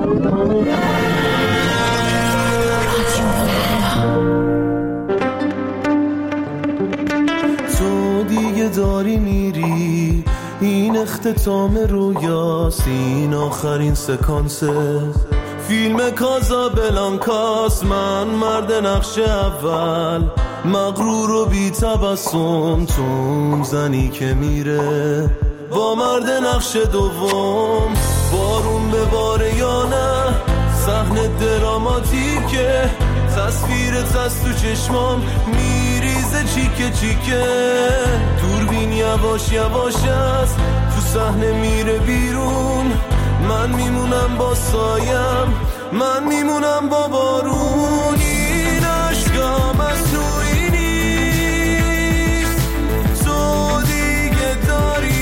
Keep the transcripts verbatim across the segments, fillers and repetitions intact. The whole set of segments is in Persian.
تو دیگه داری میری، این اختتام رویاست، این آخرین سکانسه فیلم کازابلانکاست. من مرد نقش اول، مغرور و بی تبسم، تو اون زنی که میره با مرد نقش دوم. بارون به باره یا نه، صحنه دراماتیکه، تصویرت از تو چشمام میریزه چیکه چیکه. دوربین یواش یواش است، تو صحنه میره بیرون، من میمونم با سایم، من میمونم با بارون. این عشقا مصنوعی نیست، تو دیگه داری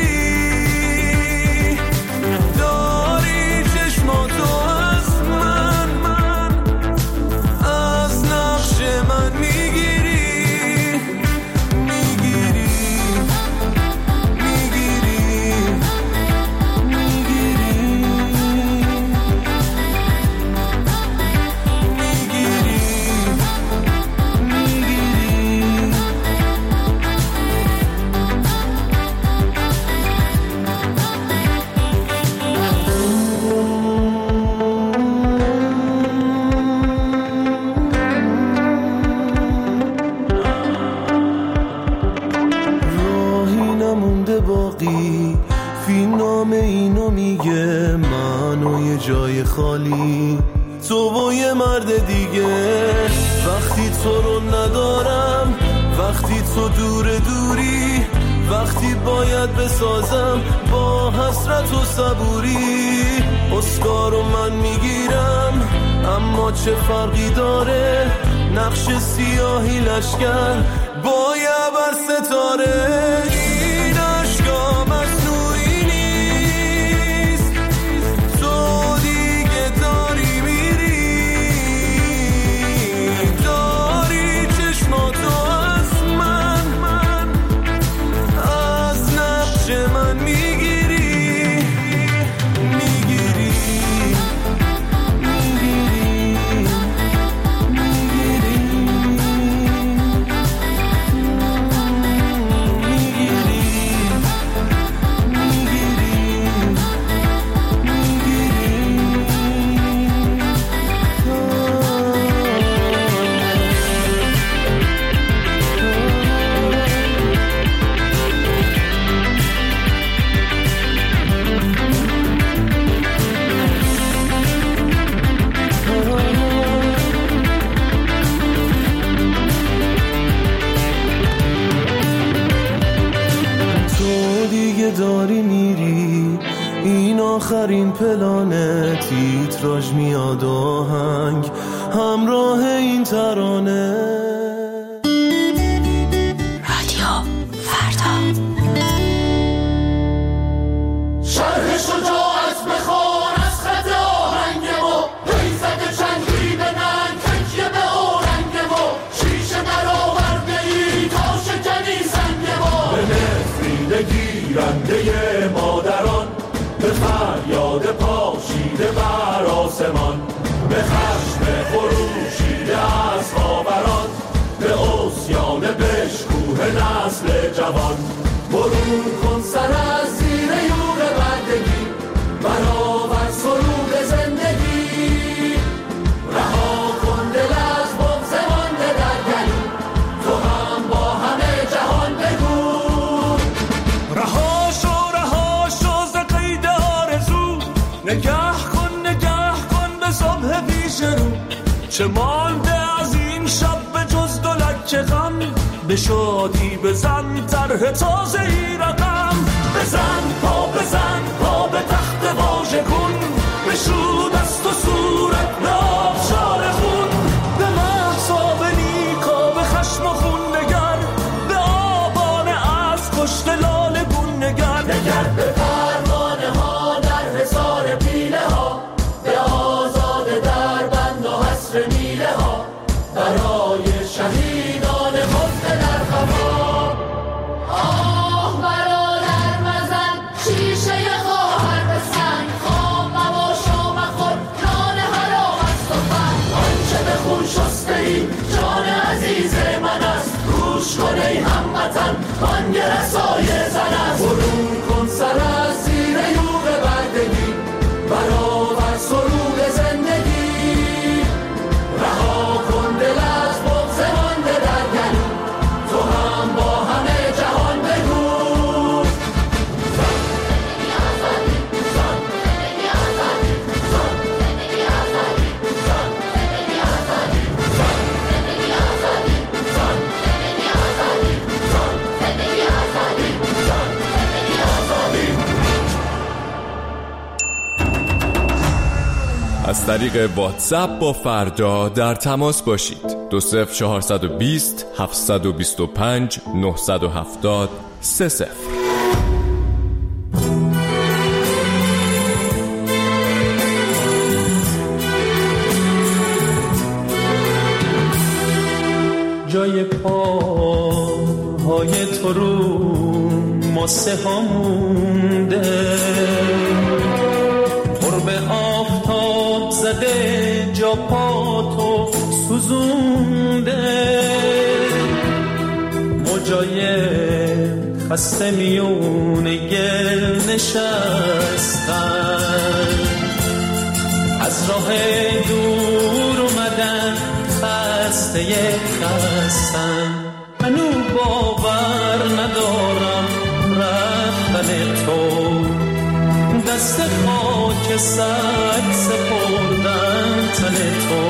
میری، داری چشماتو از من، من از نقش من میگیری، میگیری، میگیری، باقی فیلم نام اینو میگه، من و یه جای خالی، تو و یه مرد دیگه. وقتی تو رو ندارم، وقتی تو دور دوری، وقتی باید بسازم با حسرت و صبوری. اسکارو من میگیرم، اما چه فرقی داره، نقش سیاهی لشکر با یه بر ستاره. این عشقا مصنوعی نیست، تو دیگه داری میری، داری چشماتو از من، من از نقش من میگیری، میگیری، داری میری، این آخرین پلانه، تیتراژ میاد آهنگ همراه این ترانه. رادیو فردا. شرح شجاعت بخوان از خط آهنگ ما، پیزد چنگی به ننگ تکیه به آرنگ ما، شیشه برآورده ای تا شکنی سنگ ما. به نفرین گیرنده مادران، به فریاد پاشیده بر آسمان، به خشم خروشیده از خاوران، به عصیان بشکوه نسل جوان. برون کن سر از زیر یور بردگی، برآور سرود زندگی، رها کن دل از بغض مانده در گلو، تو هم با همه جهان بگو. رها شو رها شو ز قید آرزو، نگه کن نگه کن به صبح پیش رو، چه مانده از این شب به جز دو لکه غم، به شادی بزن طرح تازه ای رقم. بزن پا بزن پا به تخت واژه کن، بشو دست و صورت به آبشار خون، به محصاب نیکا به خشم و خون نگر، به آبان از کشت لاله گون نگر. نگر به پروانه ها در حصار پیله ها، به آزاده در بند و حصر میله ها، برای شهیدان خفته در خفا. آه برادر مزن شیشه خواهر به سنگ، خام مباش و مخواه بانگ رسای زن است. برون کن سر از زیر یوغ بردگی، برآور سرود زندگی. رها کن دل از بغض مانده در گلو، تو هم با همه جهان بگو زن زندگی آزادی، زن زندگی آزادی، زن زندگی آزادی، زن زندگی آزادی، زن زندگی آزادی، زن زندگی آزادی، زن زندگی آزادی، زن زندگی آزادی. از طریق واتساپ با فردا در تماس باشید. دو صفر چهارصد و بیست هفتصد و بیست و پنج نهصد و هفتاد سه صفر. جای پاهای تو رو ماسه ها مونده، قرب آفتاب زده جا پا تو سوزونده. موجای خسته میونه گل نشستن، از راه دور اومدن خسته خستن. منو باور ندارم رفتن تو، دست خاک سگ سپردن تن تو.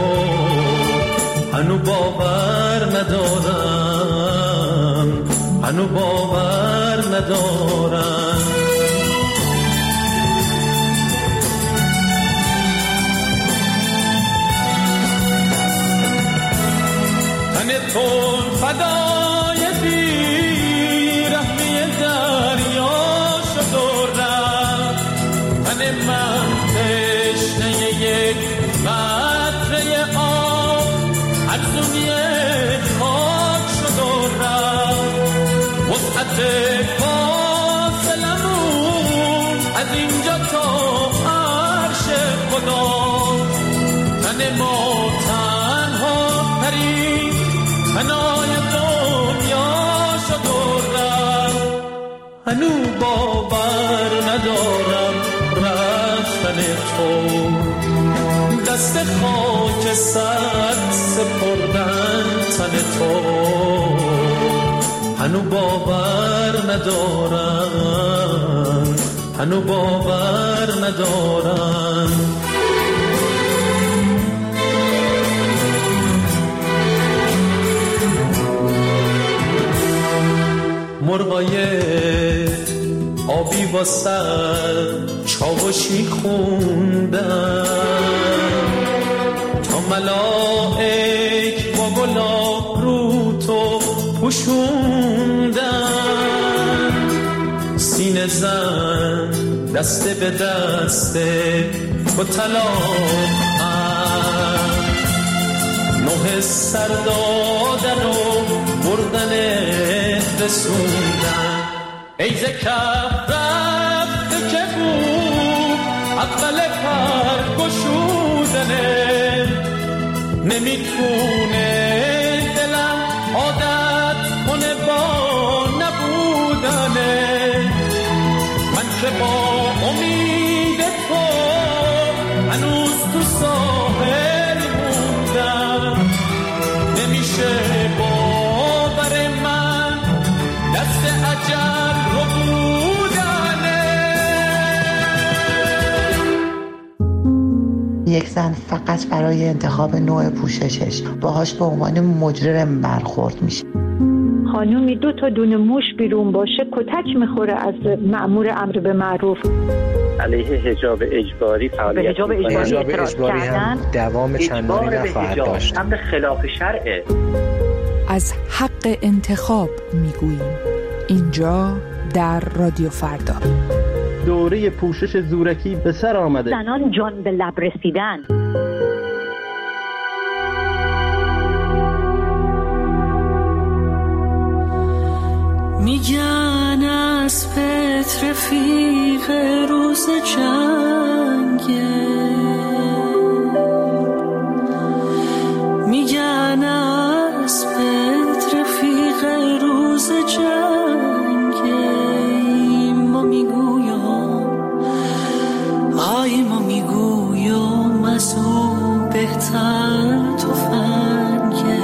منو باور ندارم، منو باور ندارم. تن تو فدای بیرحمی دریا شد و رفت، تن من تشنه یک قطره آب ارزوی خاک شد و رفت. وسعت فاصلمون از اینجا تا عرش خدا، تن ما تنها ترین فنای دنیا شد و رفت. هنو باور ندارم رفتن تو، دست خاک سر سپردن تن تو. هنو باور ندارم، هنو باور ندارم. مرغای آبی واسه چاوشی خوندن، تا ملائک با گلاب رو تو پوشوندن. سینه زن دسته به دسته با طلاق نوح سر دادن و بردن رسوندن. ای ز کف رفته که بود اول پر گشودنه، نمیتونه دلم عادت کنه با نبودنه. من که با امید تو هنوز تو ساحل موندم، نمیشه باور من دست اجل رو بودنه. یک زن فقط برای انتخاب نوع پوششش باهاش به عنوان مجرم برخورد میشه. خانومی دو تا دونه موش بیرون باشه کتک میخوره از مأمور امر به معروف. علیه حجاب اجباری فعالیت حجاب اجباری اعتراض کردن، دوام چندانی نخواهد داشت. امر خلاف شرعه. از حق انتخاب میگوییم اینجا در رادیو فردا. دوره پوشش زورکی به سر آمده. زنان جان به لب رسیدن. میگن از پت رفیق روز جنگه، میگن از پت رفیق روز جنگه. بهتر تفنگه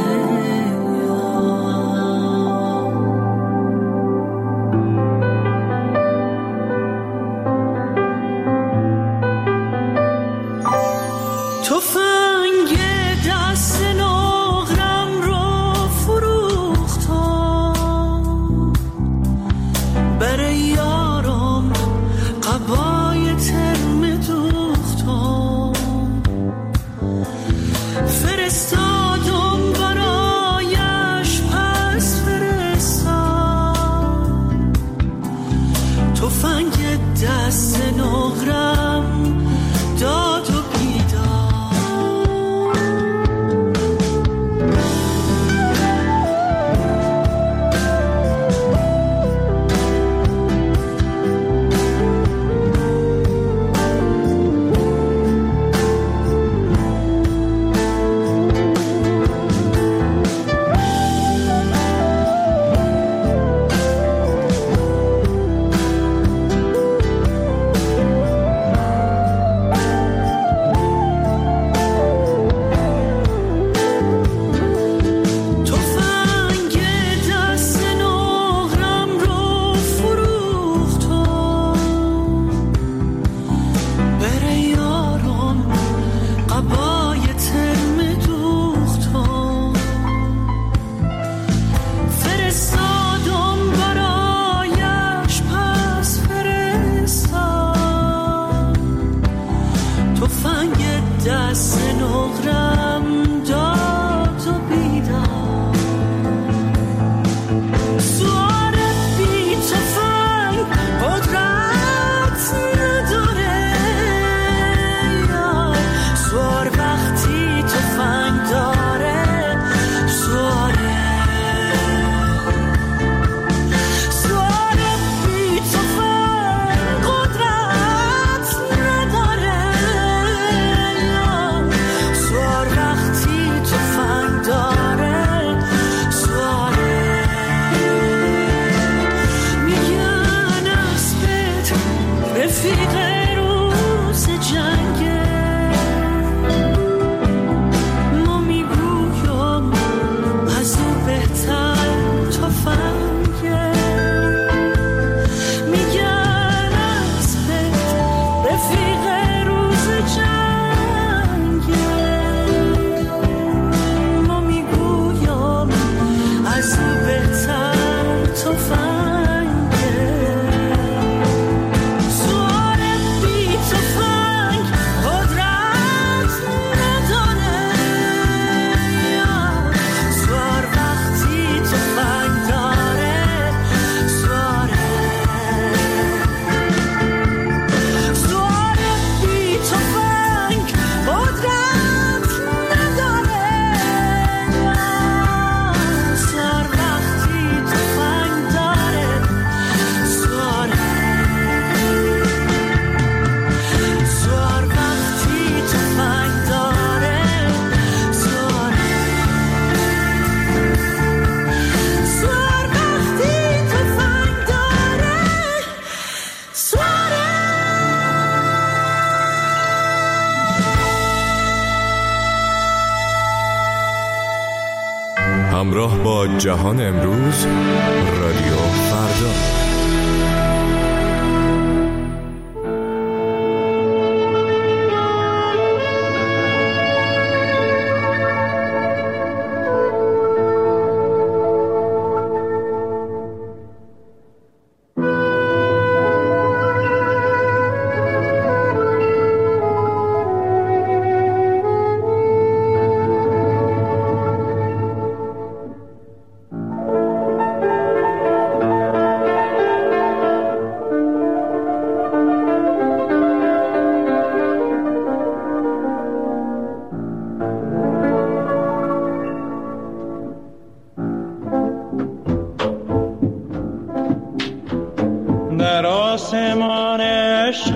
تفنگ دست نقرم رو فروختم برای یارم قبای ترم دوختم فرستادم برایش پس فرستم تفنگ دست نقرم داد و همراه با جهان امروز، رادیو فردا. در آسمان عشق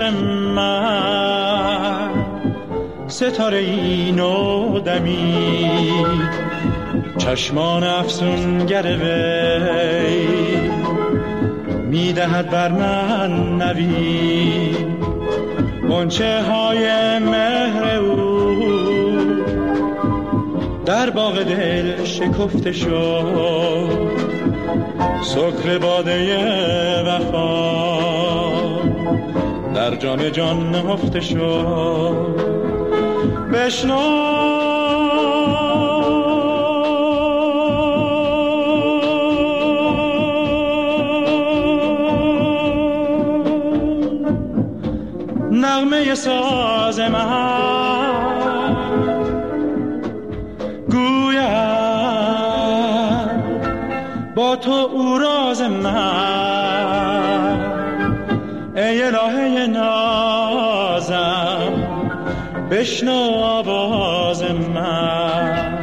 من ستاره ای نو دمید، چشمان افسونگر وی میدهد بر من نوید. غنچه های مهر او باغ دل شکفته شد سکر باده وفا در جام جان نهفته شد بشنو نغمه ساز من گوید با تو او راز من ای الهه نازم بشنو آواز من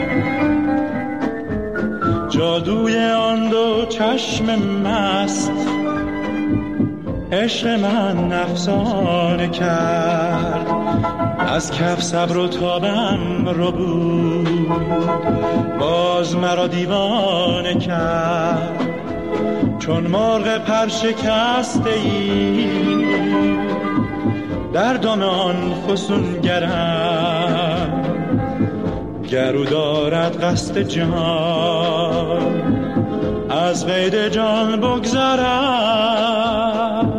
جادوی آن دو چشم مست عشق من افسانه کرد از کف صبر و تابم رو بود باز مرا دیوانه کرد چون مرغ پر شکسته ای در دم آن فسونگرم گرو دارد قصد جان از قید جان بگذرم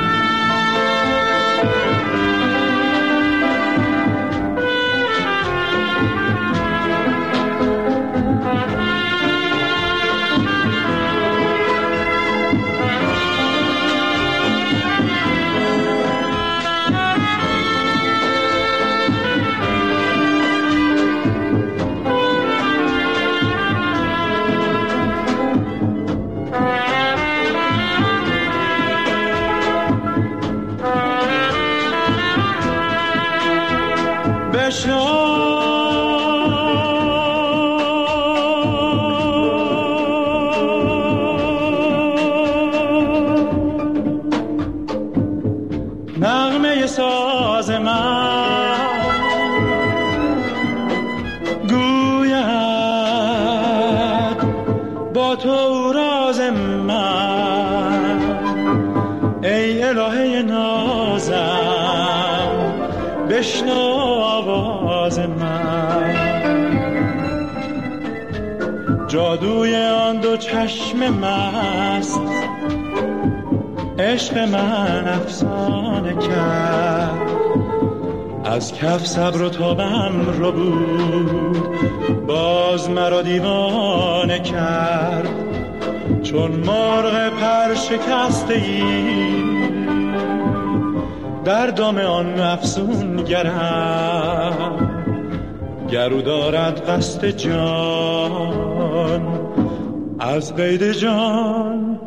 نغمه ساز من گوید با تو راز من ای الهه نازم بشنو آواز من جادوی آن دو چشم مست عشق من افسانه کرد از کف صبر و تابم رو بود باز مرا دیوانه کرد چون مرغ پر شکسته ای در دام آن افسون گرم گرو دارد قصد جان از قید جان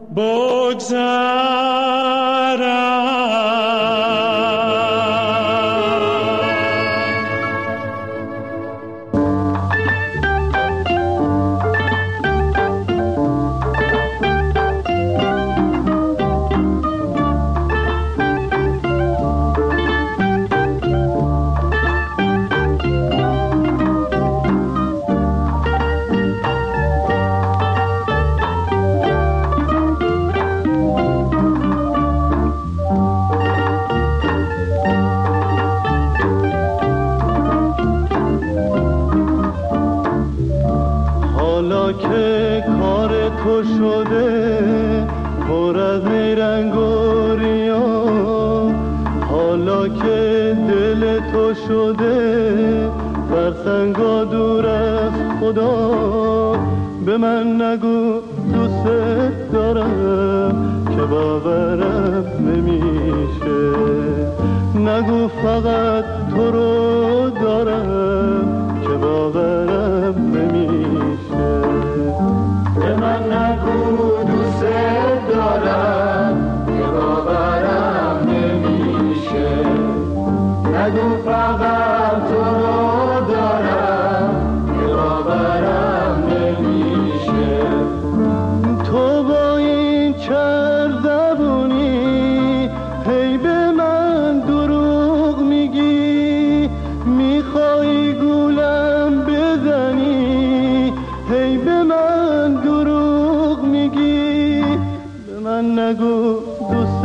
فرسنگا دور از خدا به من نگو دوست دارم که باورم نمیشه نگو فقط تو رو دارم که باورم نمیشه به من نگو دوست دارم که باورم نمیشه نگو فقط تو رو دارم که باورم نمیشه تو با این چر زبونی هی به من دروغ میگی میخوای گولم بزنی هی به من دروغ میگی به من نگو دوست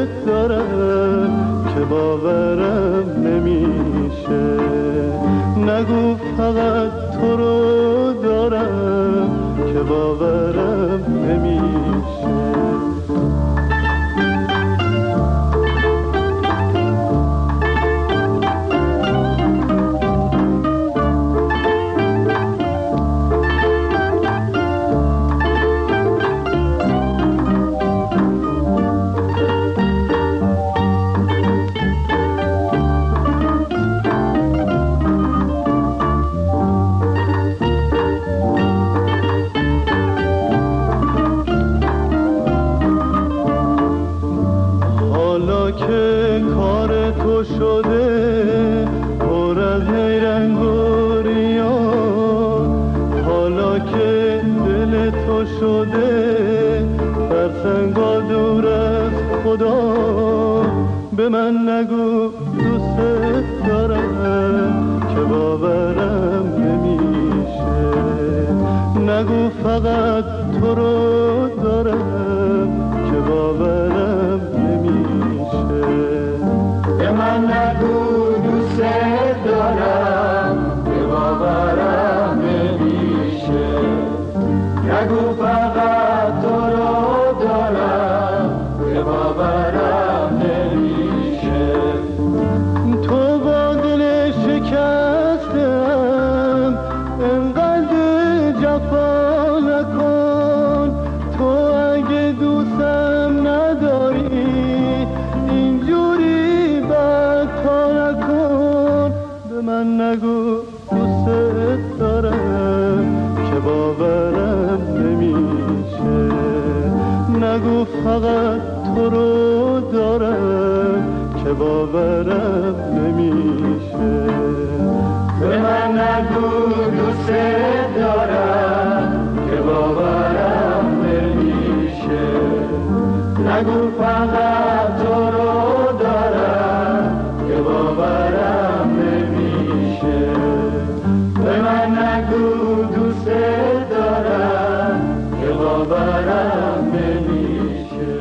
دارم که باورم نمیشه نگو فقط تو رو دارم که باورم نمیشه. به من نگو دوست دارم که باورم نمیشه. نگو فقط تو رو دارم که باورم نمیشه. به من نگو دوست دارم که باورم نمیشه. نگو فقط تو رو دارم که باورم نمیشه. تو با دل شکستم انقدر جفا نکن. تو اگه دوستم نداری اینجوری بدتا نکن. به من نگو دوست دارم که باورم نمیشه. نگو فقط تو رو دارم که باورم نمیشه. به من نگو دوست دارم که باورم نمیشه. نگو فقط تو رو دارم که باورم نمیشه. به من نگو دوست دارم که باورم نمیشه.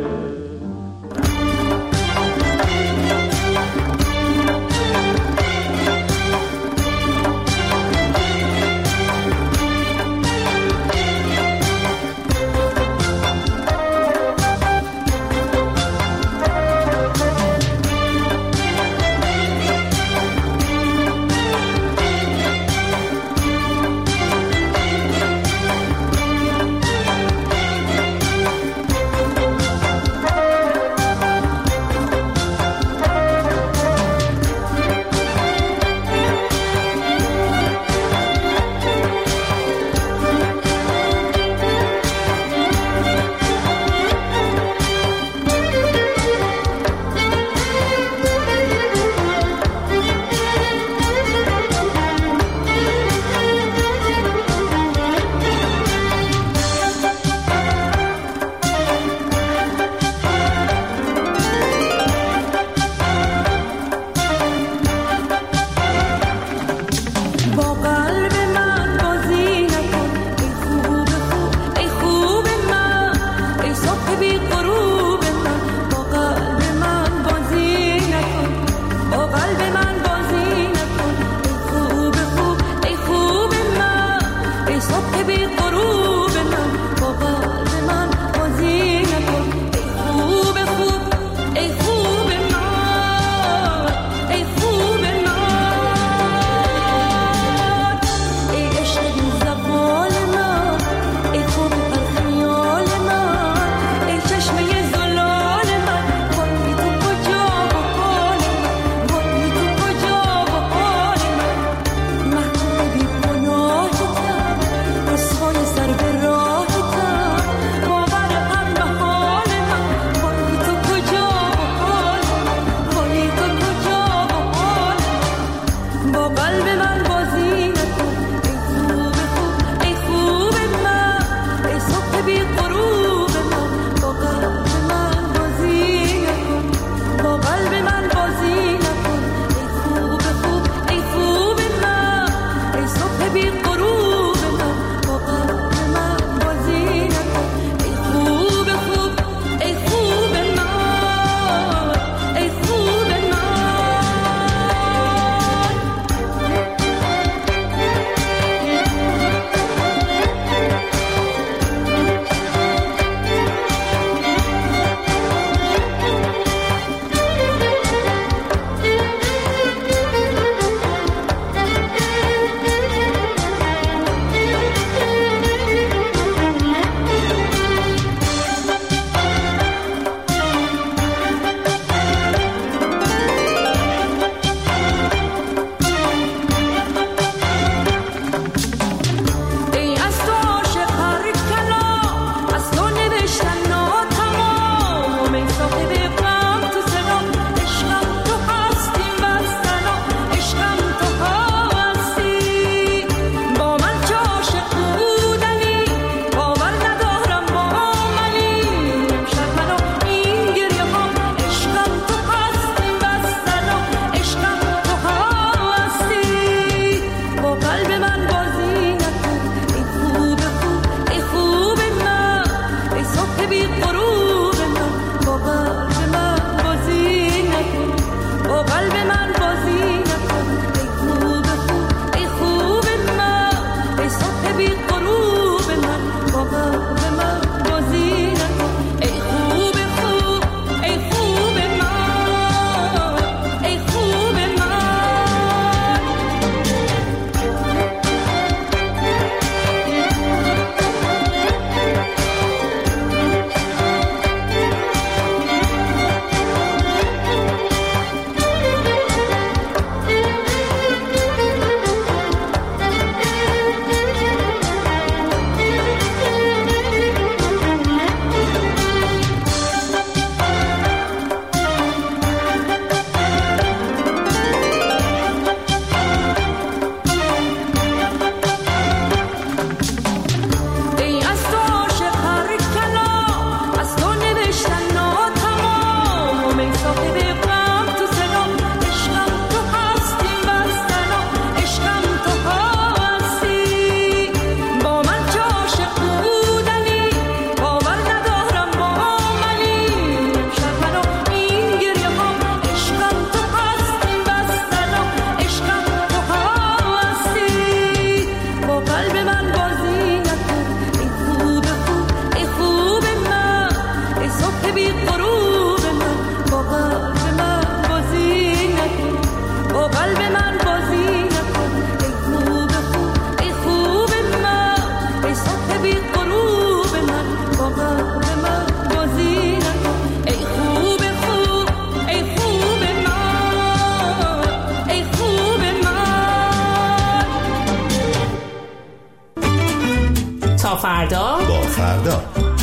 فردا با فردا.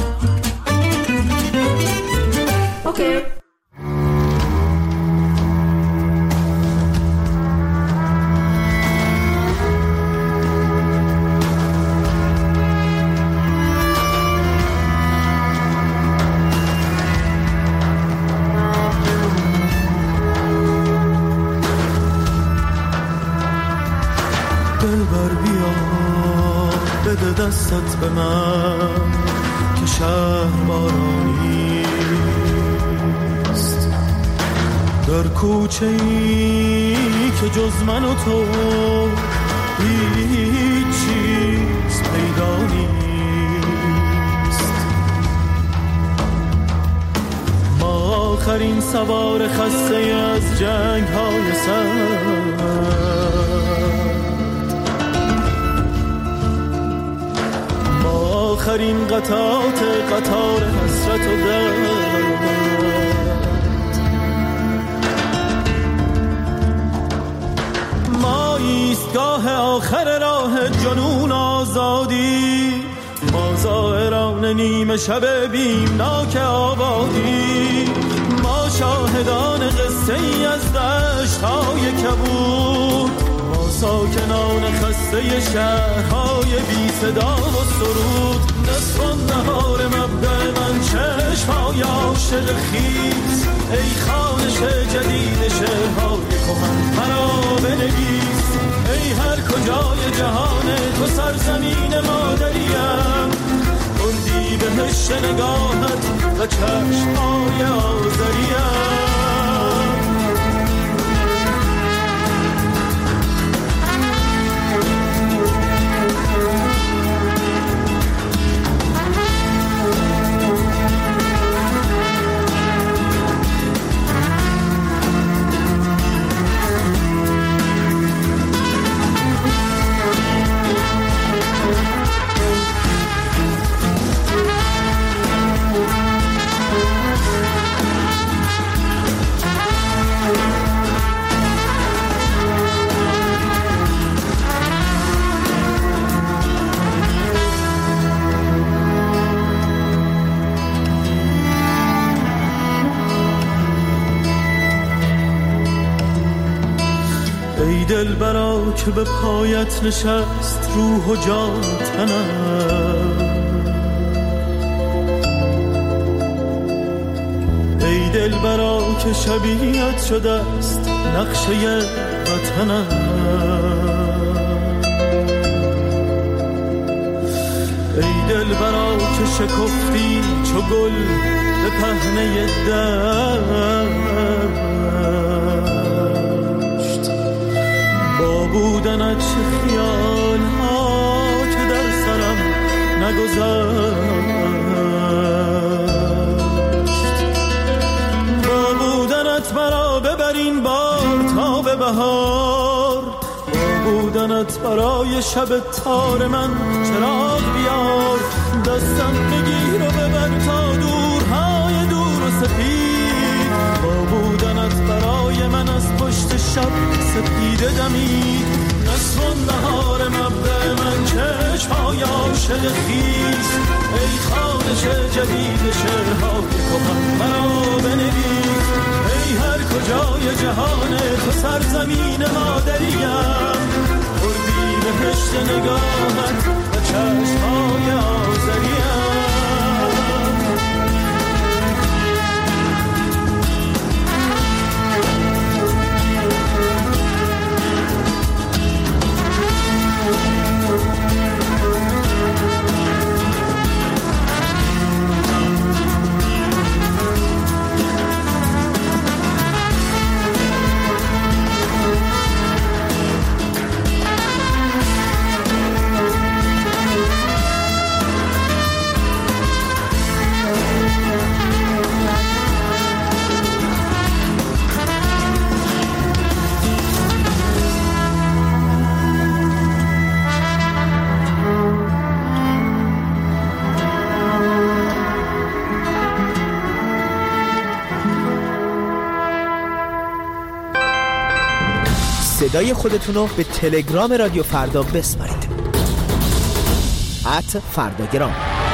اوکی. دلبر بیا بده دستت به من که شهر بارانیست، در کوچه ای که جز من و تو هیچ چیز پیدا نیست. ما آخرین سوار خسته از جنگ های سر، آخرین قطعات قطار حسرت و درد. ما ایستگاه آخر راه جنون آزادی، ما زائران نیمه شب بیمناک آبادی، ما شاهدان قصه ای از دشت‌های کبود، ما ساکنان خسته شهرهای بی صدا و سرود. نصف نهار مبدأ من چشم‌های عاشق خیز، ای خوانش جدید شعرهای کهن مرا بنویس. ای هر کجای جهان تو سرزمین مادریم، اردی بهشت نگاهت و چشم‌های آذریم. ای دلبرا که به پایت نشست روح و جان تنم، ای دلبرا که شبیهت شده است نقشه وطنم. ای دلبرا که شکفتی چو گل به پهنه دشت، با بودنت چه خیال ها که در سرم نگذشت. با بودنت مرا ببرین بار تا به بهار، با بودنت برای شب تار من چراغ بیار. دستم بگیر و ببر تا دورهای دور و سپید، با بودنت برای من از پشت شب سپیده دمید. نصف نهار مبدأ من چشم‌های عاشق خیز، ای خوانش جدید شعرهای کهن مرا بنویس. ای هر کجای جهان تو سرزمین مادریم، اردی بهشت نگاهت و چشم‌های آذریم. صدای خودتون رو به تلگرام رادیو فردا بسپارید. ات فرداگرام.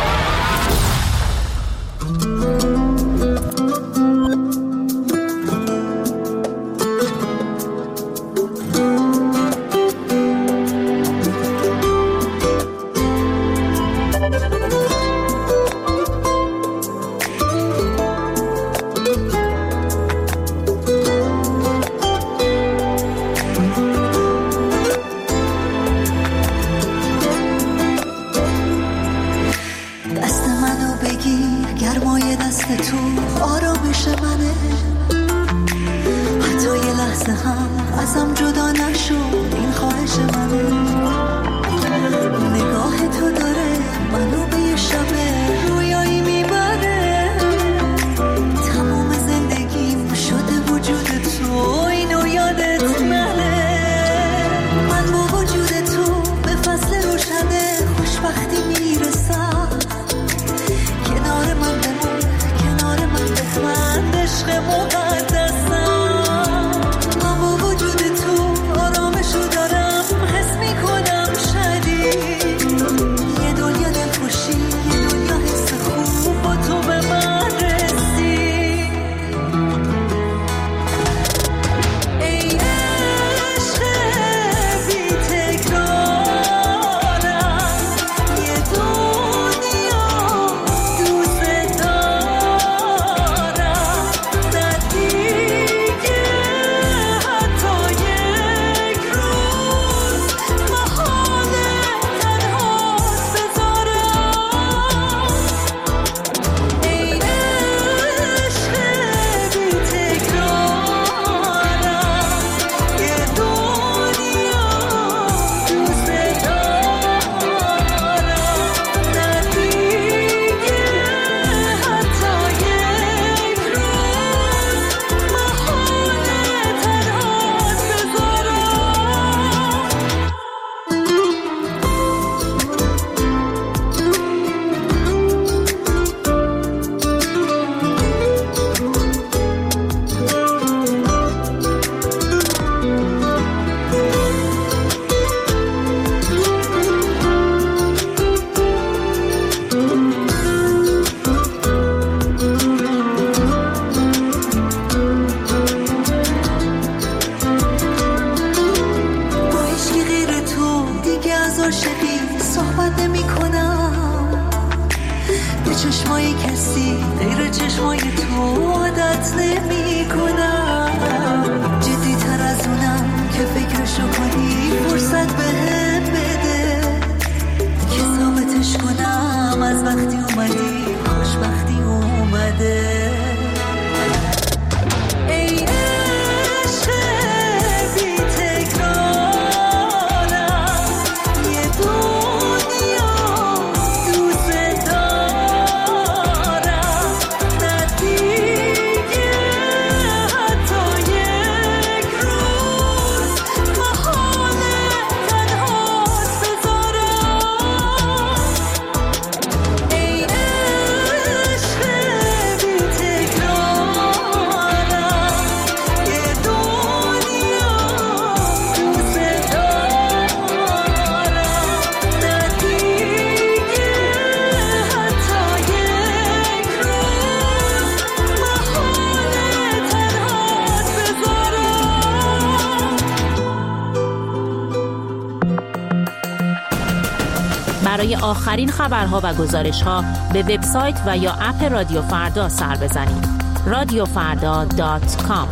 برای آخرین خبرها و گزارش‌ها به وبسایت و یا اپ رادیو فردا سر بزنید. رادیو فردا دات کام.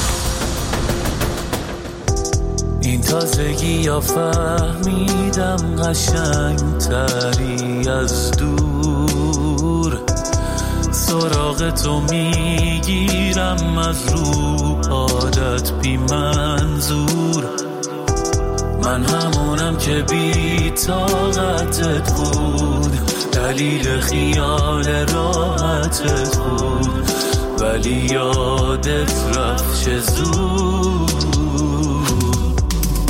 این تازگی یا فهمیدم قشنگتری از دور، سراغ تو میگیرم از رو عادت بی منظور. من همونم که بی طاقتت بود، دلیل خیال راحتت بود، ولی یادت رفت چه زود.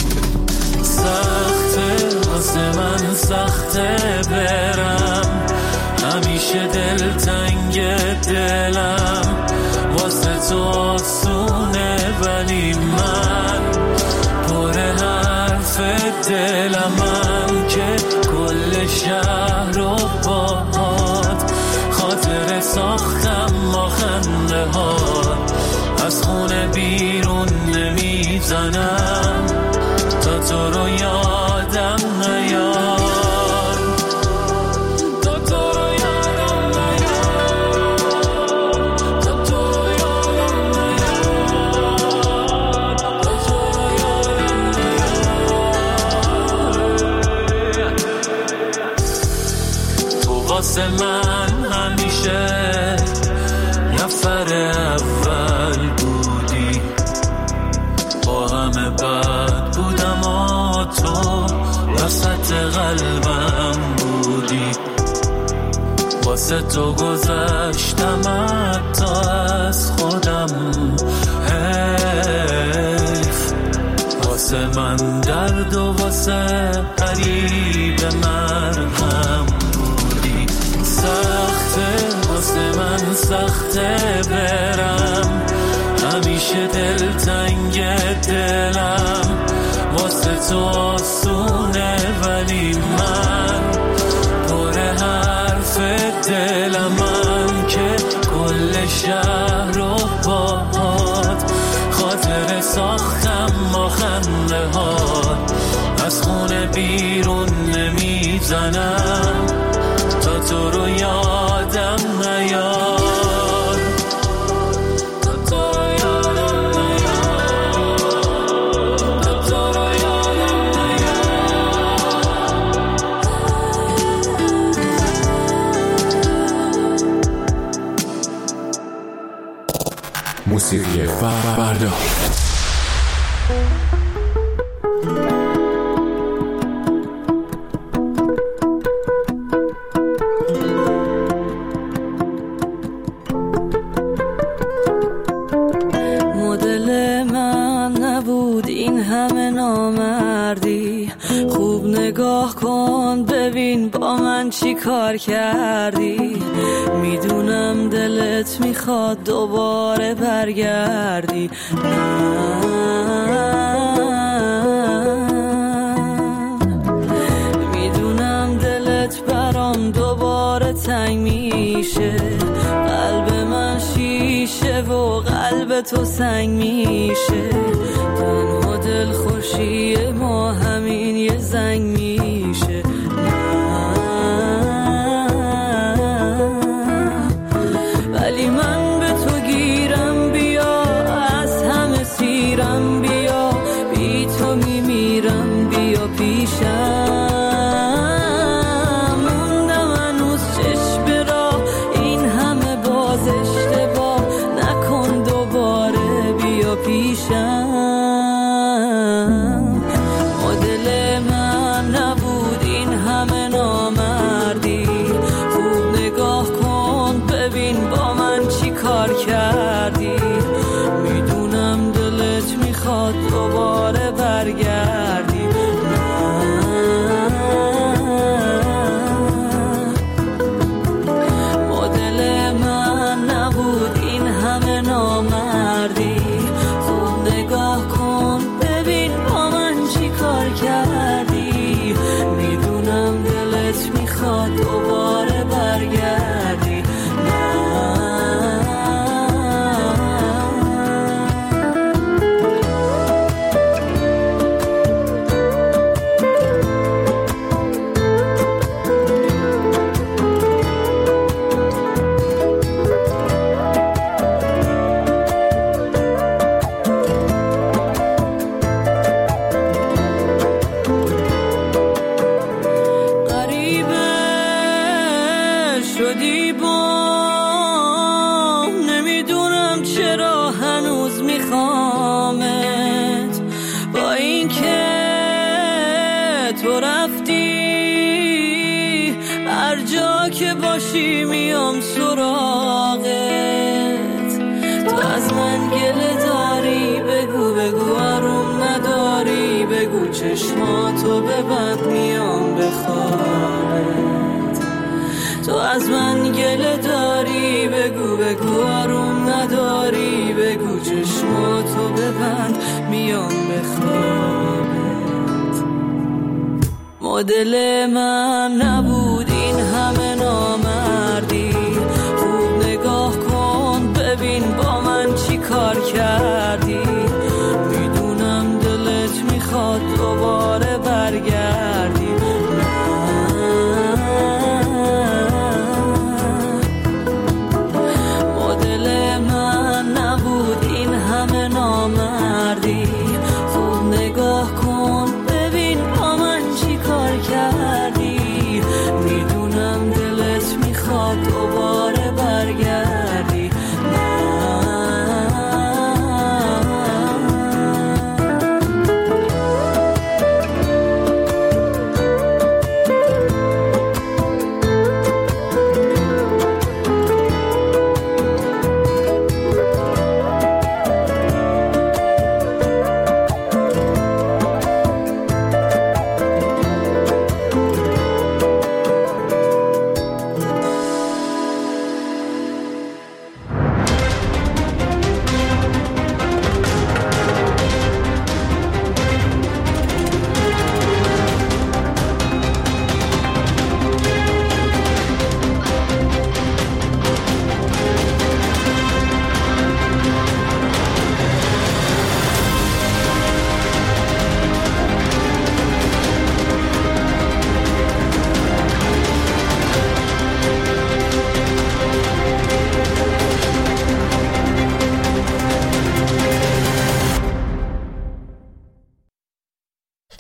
سخته واسه من سخته برم، همیشه دلتنگ دلم، واسه تو آسونه ولی من پر حرف دلمم که کل شهر و باهات، خاطر ساختم با خنده هات. از خونه بیرون نمیزنم تا تو رو یادم نیاد. واسه من همیشه نفر اول بودی، با همه بد بودم و تو وسط قلبم بودی. واسه تو گذشتم حتی از خودم، حیف. واسه من درد و واسه قریب مرهم، سخته واسه من سخته برم، همیشه دلتنگ دلم. واسه تو آسونه ولی من پر حرف دلم. من که کل شهر و باهات، خاطر ساختم با خنده هات. از خونه بیرون نمیزنم تا تو رو یادم نیاد. تا تو رو یادم نیاد. تا تو رو یادم نیاد. موسیقی فردا. چی کار کردی؟ میدونم دلت میخواد دوباره برگردی. میدونم دلت برام دوباره تنگ میشه، قلب من شیشه و قلب تو سنگ میشه. تنها دل خوشی ما همین یه زنگ میشه. ولی من به تو گیرم، بیا از همه سیرم، بیا بی تو میمیرم، بیا پیشم. موندم هنوز چشم راه، این همه باز اشتباه نکن دوباره، بیا پیشم. مدل من نبود این همه نامردی، خوب نگاه کن ببین با من چی کار کردی. میدونم دلت میخواد دوباره برگردی. مدل من نبود این همه نامردی، خوب نگاه کن ببین با من چی کار کردی. میدونم دلت میخواد دوباره برگردی. میام سراغت، تو از من گله داری، بگو بگو آروم نداری، بگو چشماتو ببند میام بخوابت. تو از من گله داری، بگو بگو آروم نداری، بگو چشماتو ببند میام بخوابت. با دل من نبود این همه نامه